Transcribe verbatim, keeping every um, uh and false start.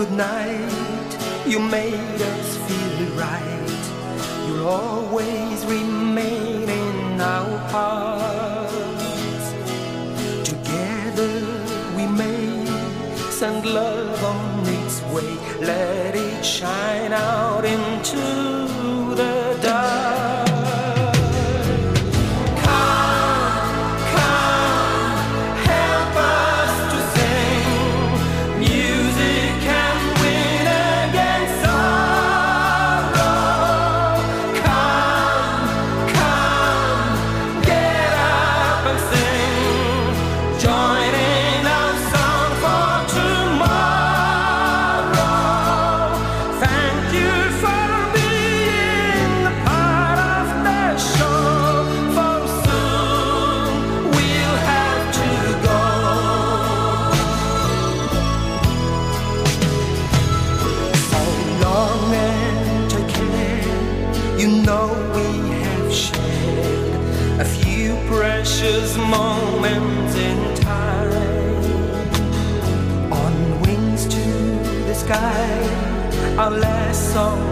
good night. You made us feel right. You'll always remain in our hearts. Together we may send love on its way. Let it shine out into the dark. Precious moments in time. On wings to the sky, our last song